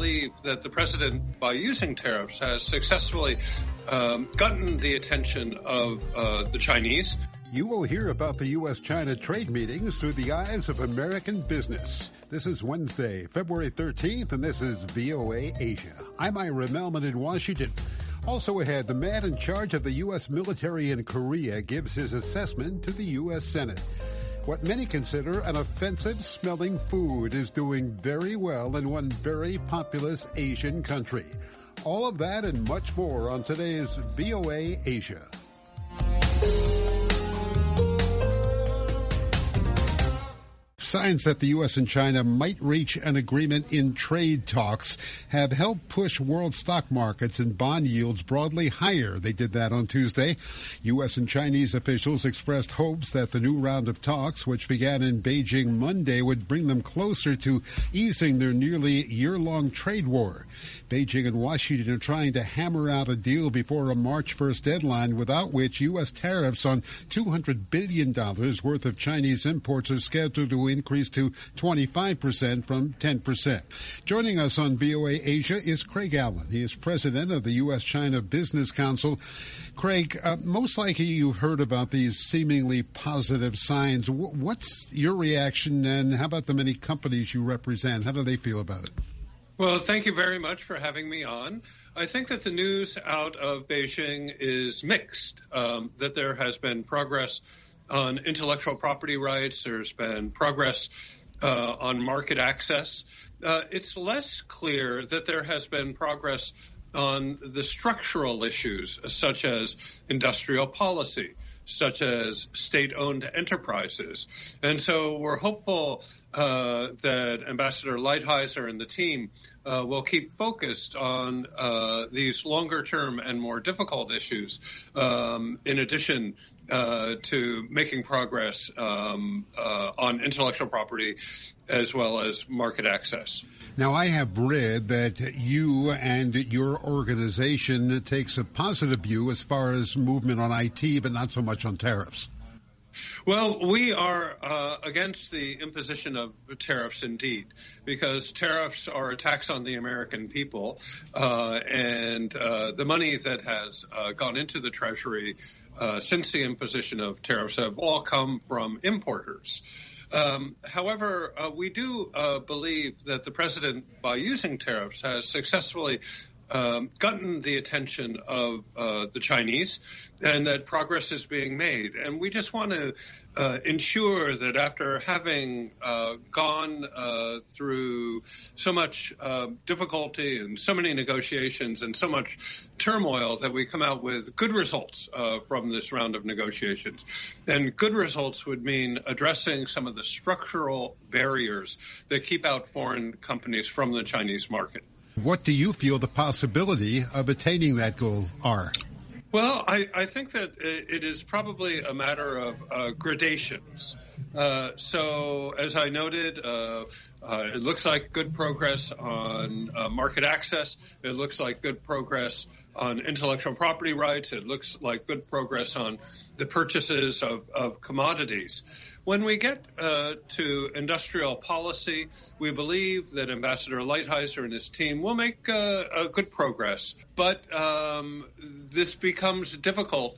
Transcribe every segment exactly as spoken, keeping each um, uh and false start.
believe that the president, by using tariffs, has successfully um, gotten the attention of uh, the Chinese. You will hear about the U S China trade meetings through the eyes of American business. This is Wednesday, February thirteenth, and this is V O A Asia. I'm Ira Melman in Washington. Also ahead, the man in charge of the U S military in Korea gives his assessment to the U S Senate. What many consider an offensive-smelling food is doing very well in one very populous Asian country. All of that and much more on today's V O A Asia. Signs that the U S and China might reach an agreement in trade talks have helped push world stock markets and bond yields broadly higher. They did that on Tuesday. U S and Chinese officials expressed hopes that the new round of talks, which began in Beijing Monday, would bring them closer to easing their nearly year-long trade war. Beijing and Washington are trying to hammer out a deal before a March first deadline, without which U S tariffs on two hundred billion dollars worth of Chinese imports are scheduled to increase to twenty-five percent from ten percent. Joining us on V O A Asia is Craig Allen. He is president of the U S China Business Council. Craig, uh, most likely you've heard about these seemingly positive signs. W- what's your reaction, and how about the many companies you represent? How do they feel about it? Well, thank you very much for having me on. I think that the news out of Beijing is mixed, um, that there has been progress on intellectual property rights. There's been progress uh, on market access. Uh, it's less clear that there has been progress on the structural issues, such as industrial policy, such as state-owned enterprises. And so we're hopeful uh, that Ambassador Lighthizer and the team uh, will keep focused on uh, these longer-term and more difficult issues, um, in addition uh, to making progress um, uh, on intellectual property as well as market access. Now, I have read that you and your organization takes a positive view as far as movement on I T, but not so much on tariffs. Well, we are uh, against the imposition of tariffs, indeed, because tariffs are a tax on the American people, uh, and uh, the money that has uh, gone into the Treasury uh, since the imposition of tariffs have all come from importers. Um, however, uh, we do uh, believe that the president, by using tariffs, has successfully um, gotten the attention of uh, the Chinese, and that progress is being made. And we just want to uh, ensure that after having uh, gone uh, through so much uh, difficulty and so many negotiations and so much turmoil, that we come out with good results uh, from this round of negotiations. And good results would mean addressing some of the structural barriers that keep out foreign companies from the Chinese market. What do you feel the possibility of attaining that goal are? Well, I, I think that it is probably a matter of uh, gradations. Uh, so, as I noted, uh, uh, it looks like good progress on uh, market access. It looks like good progress on intellectual property rights. It looks like good progress on the purchases of, of commodities. When we get uh, to industrial policy, we believe that Ambassador Lighthizer and his team will make uh, a good progress. But um, this becomes difficult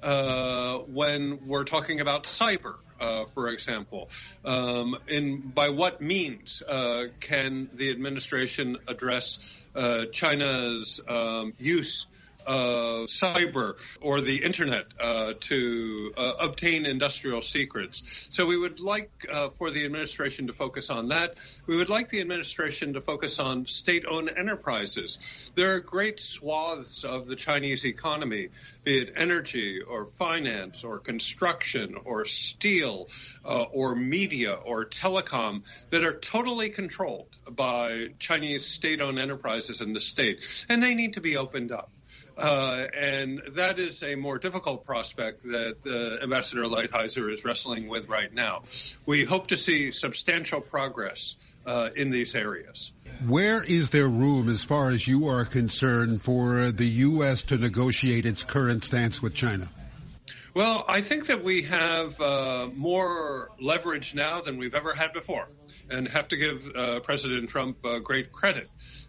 uh, when we're talking about cyber, uh, for example. Um, in by what means uh, can the administration address uh, China's um, use Uh, cyber or the internet uh, to uh, obtain industrial secrets. So we would like uh, for the administration to focus on that. We would like the administration to focus on state-owned enterprises. There are great swaths of the Chinese economy, be it energy or finance or construction or steel uh, or media or telecom, that are totally controlled by Chinese state-owned enterprises in the state, and they need to be opened up. Uh, and that is a more difficult prospect that uh, Ambassador Lighthizer is wrestling with right now. We hope to see substantial progress uh, in these areas. Where is there room, as far as you are concerned, for the U S to negotiate its current stance with China? Well, I think that we have uh, more leverage now than we've ever had before, and have to give uh, President Trump uh, great credit.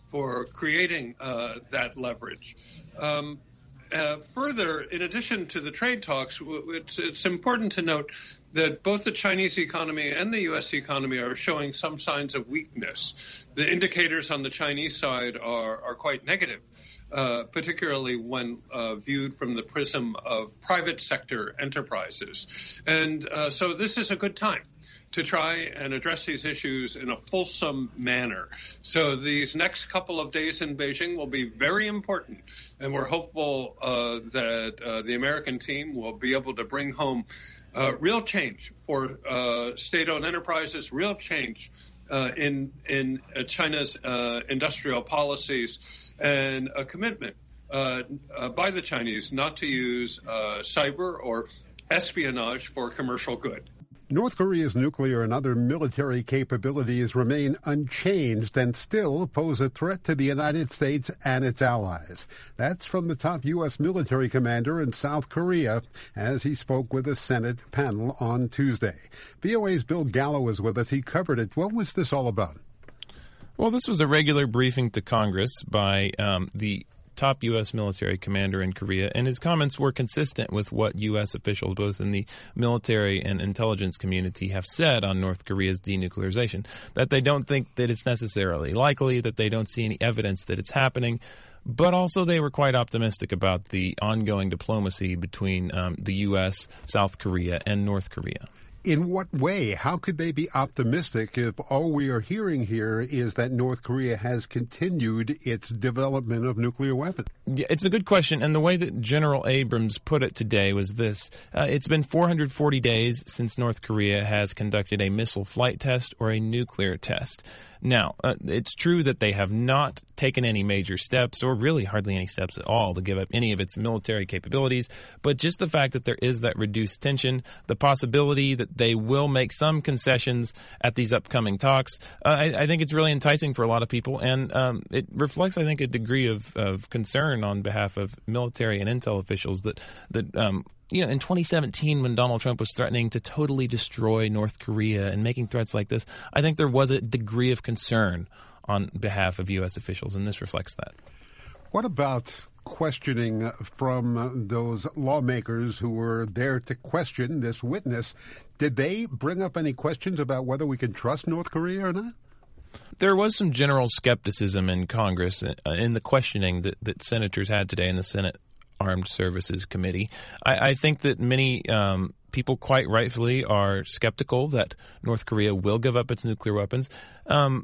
for creating uh, that leverage. Um, uh, further, in addition to the trade talks, it's, it's important to note that both the Chinese economy and the U S economy are showing some signs of weakness. The indicators on the Chinese side are, are quite negative, uh, particularly when uh, viewed from the prism of private sector enterprises. And uh, so this is a good time to try and address these issues in a fulsome manner. So these next couple of days in Beijing will be very important, and we're hopeful uh, that uh, the American team will be able to bring home uh, real change for uh, state-owned enterprises, real change uh, in in uh, China's uh, industrial policies, and a commitment uh, uh, by the Chinese not to use uh, cyber or espionage for commercial good. North Korea's nuclear and other military capabilities remain unchanged and still pose a threat to the United States and its allies. That's from the top U S military commander in South Korea as he spoke with a Senate panel on Tuesday. V O A's Bill Gallo is with us. He covered it. What was this all about? Well, this was a regular briefing to Congress by um, the top U S military commander in Korea, and his comments were consistent with what U S officials, both in the military and intelligence community, have said on North Korea's denuclearization, that they don't think that it's necessarily likely, that they don't see any evidence that it's happening, but also they were quite optimistic about the ongoing diplomacy between um, the U S, South Korea, and North Korea. In what way? How could they be optimistic if all we are hearing here is that North Korea has continued its development of nuclear weapons? Yeah, it's a good question, and the way that General Abrams put it today was this. Uh, it's been four hundred forty days since North Korea has conducted a missile flight test or a nuclear test. Now, uh, it's true that they have not taken any major steps, or really hardly any steps at all, to give up any of its military capabilities, but just the fact that there is that reduced tension, the possibility that they will make some concessions at these upcoming talks, uh, I, I think it's really enticing for a lot of people, and um, it reflects, I think, a degree of, of concern on behalf of military and intel officials that, that um, you know, in twenty seventeen, when Donald Trump was threatening to totally destroy North Korea and making threats like this, I think there was a degree of concern on behalf of U S officials, and this reflects that. What about questioning from those lawmakers who were there to question this witness? Did they bring up any questions about whether we can trust North Korea or not? There was some general skepticism in Congress uh, in the questioning that, that senators had today in the Senate Armed Services Committee. I, I think that many um, people quite rightfully are skeptical that North Korea will give up its nuclear weapons. Um,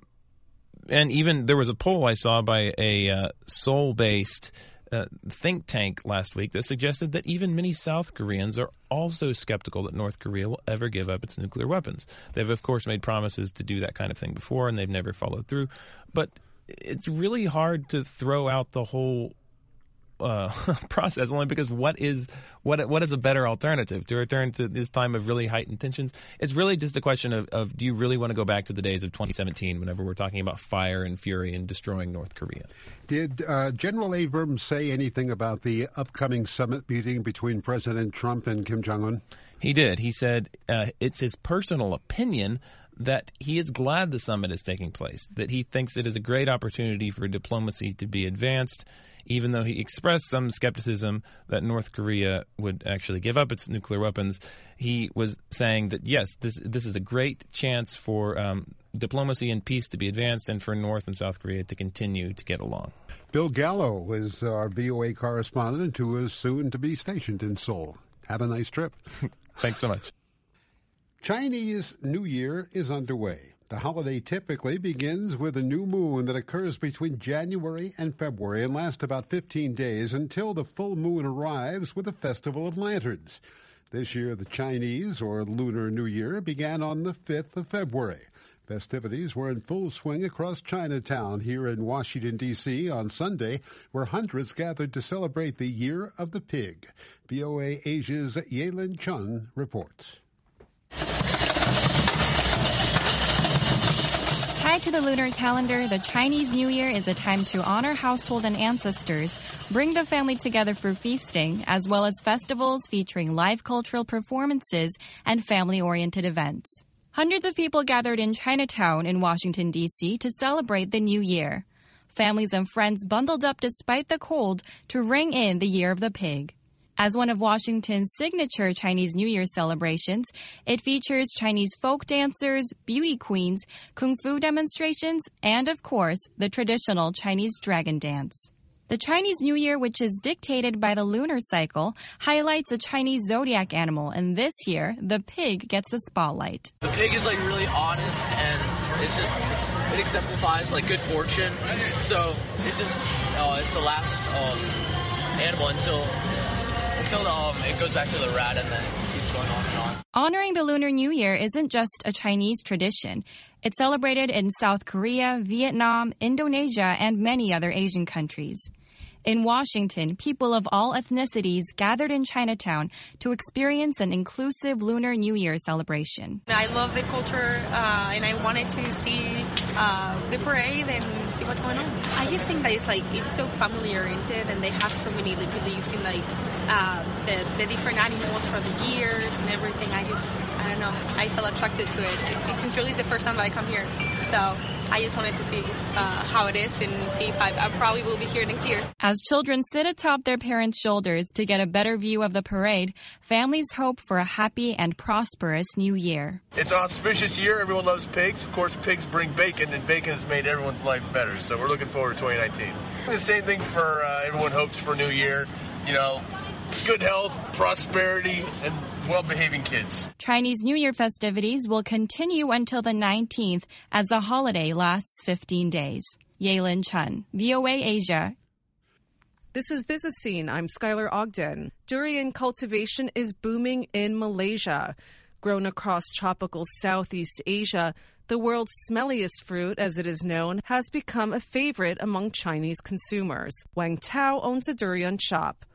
and even there was a poll I saw by a uh, Seoul-based uh, think tank last week that suggested that even many South Koreans are also skeptical that North Korea will ever give up its nuclear weapons. They've, of course, made promises to do that kind of thing before, and they've never followed through. But it's really hard to throw out the whole Uh, process, only because what is what what is a better alternative to return to this time of really heightened tensions? It's really just a question of, of do you really want to go back to the days of twenty seventeen, whenever we're talking about fire and fury and destroying North Korea? Did uh, General Abrams say anything about the upcoming summit meeting between President Trump and Kim Jong-un? He did. He said uh, it's his personal opinion that he is glad the summit is taking place, that he thinks it is a great opportunity for diplomacy to be advanced, even though he expressed some skepticism that North Korea would actually give up its nuclear weapons. He was saying that, yes, this this is a great chance for um, diplomacy and peace to be advanced and for North and South Korea to continue to get along. Bill Gallo is our V O A correspondent who is soon to be stationed in Seoul. Have a nice trip. Thanks so much. Chinese New Year is underway. The holiday typically begins with a new moon that occurs between January and February and lasts about fifteen days until the full moon arrives with a festival of lanterns. This year, the Chinese, or Lunar New Year, began on the fifth of February. Festivities were in full swing across Chinatown here in Washington, D C on Sunday, where hundreds gathered to celebrate the Year of the Pig. V O A Asia's Yelin Chun reports. Tied to the lunar calendar, the Chinese New Year is a time to honor household and ancestors, bring the family together for feasting, as well as festivals featuring live cultural performances and family-oriented events. Hundreds of people gathered in Chinatown in Washington, D C to celebrate the New Year. Families and friends bundled up despite the cold to ring in the Year of the Pig. As one of Washington's signature Chinese New Year celebrations, it features Chinese folk dancers, beauty queens, kung fu demonstrations, and, of course, the traditional Chinese dragon dance. The Chinese New Year, which is dictated by the lunar cycle, highlights a Chinese zodiac animal, and this year, the pig gets the spotlight. The pig is like really honest, and it's just, it exemplifies like good fortune. So it's just, oh, it's the last um, animal until until um, it goes back to the rat, and then it keeps going on and on. Honoring the Lunar New Year isn't just a Chinese tradition. It's celebrated in South Korea, Vietnam, Indonesia, and many other Asian countries. In Washington, people of all ethnicities gathered in Chinatown to experience an inclusive Lunar New Year celebration. I love the culture, uh, and I wanted to see uh, the parade and see what's going on. I just think that it's like it's so family-oriented, and they have so many like, beliefs in like uh, the, the different animals for the years and everything. I just, I don't know, I felt attracted to it. it sincerely, it's the first time that I come here, so I just wanted to see uh, how it is and see if I, I probably will be here next year. As children sit atop their parents' shoulders to get a better view of the parade, families hope for a happy and prosperous new year. It's an auspicious year. Everyone loves pigs. Of course, pigs bring bacon, and bacon has made everyone's life better. So we're looking forward to twenty nineteen. The same thing for uh, everyone hopes for New Year. You know, good health, prosperity, and well-behaving kids. Chinese New Year festivities will continue until the nineteenth as the holiday lasts fifteen days. Yaelin Chen, V O A Asia. This is Business Scene. I'm Skylar Ogden. Durian cultivation is booming in Malaysia. Grown across tropical Southeast Asia, the world's smelliest fruit, as it is known, has become a favorite among Chinese consumers. Wang Tao owns a durian shop.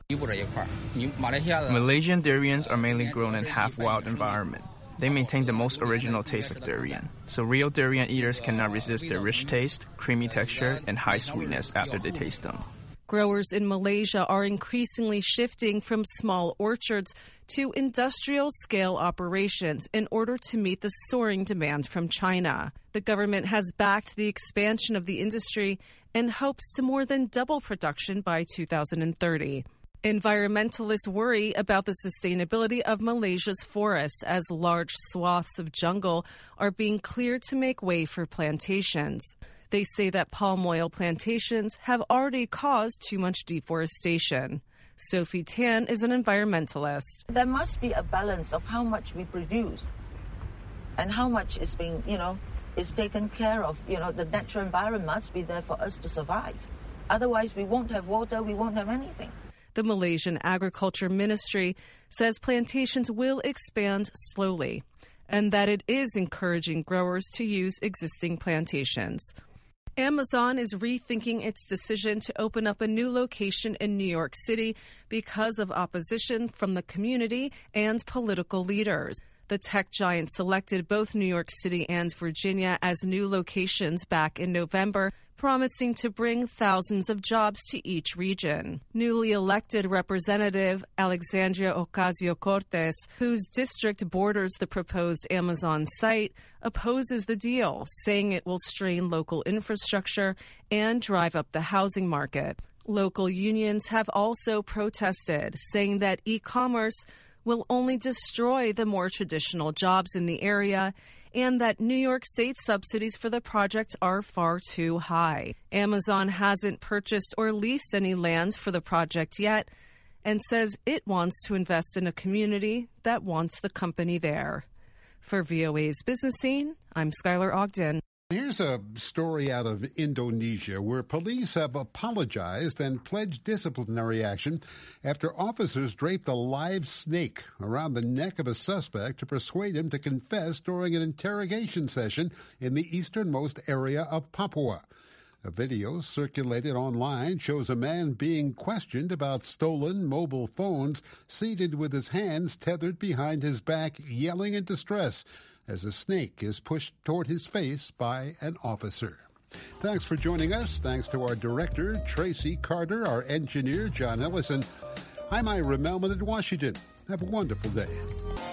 Malaysian durians are mainly grown in half-wild environment. They maintain the most original taste of durian, so real durian eaters cannot resist their rich taste, creamy texture, and high sweetness after they taste them. Growers in Malaysia are increasingly shifting from small orchards to industrial-scale operations in order to meet the soaring demand from China. The government has backed the expansion of the industry and hopes to more than double production by two thousand thirty. Environmentalists worry about the sustainability of Malaysia's forests as large swaths of jungle are being cleared to make way for plantations. They say that palm oil plantations have already caused too much deforestation. Sophie Tan is an environmentalist. There must be a balance of how much we produce and how much is being, you know, is taken care of. You know, the natural environment must be there for us to survive. Otherwise, we won't have water, we won't have anything. The Malaysian Agriculture Ministry says plantations will expand slowly and that it is encouraging growers to use existing plantations. Amazon is rethinking its decision to open up a new location in New York City because of opposition from the community and political leaders. The tech giant selected both New York City and Virginia as new locations back in November, promising to bring thousands of jobs to each region. Newly elected Representative Alexandria Ocasio-Cortez, whose district borders the proposed Amazon site, opposes the deal, saying it will strain local infrastructure and drive up the housing market. Local unions have also protested, saying that e-commerce will only destroy the more traditional jobs in the area and that New York State subsidies for the project are far too high. Amazon hasn't purchased or leased any land for the project yet and says it wants to invest in a community that wants the company there. For V O A's Business Scene, I'm Skylar Ogden. Here's a story out of Indonesia where police have apologized and pledged disciplinary action after officers draped a live snake around the neck of a suspect to persuade him to confess during an interrogation session in the easternmost area of Papua. A video circulated online shows a man being questioned about stolen mobile phones, seated with his hands tethered behind his back, yelling in distress as a snake is pushed toward his face by an officer. Thanks for joining us. Thanks to our director, Tracy Carter, our engineer, John Ellison. I'm Ira Melman in Washington. Have a wonderful day.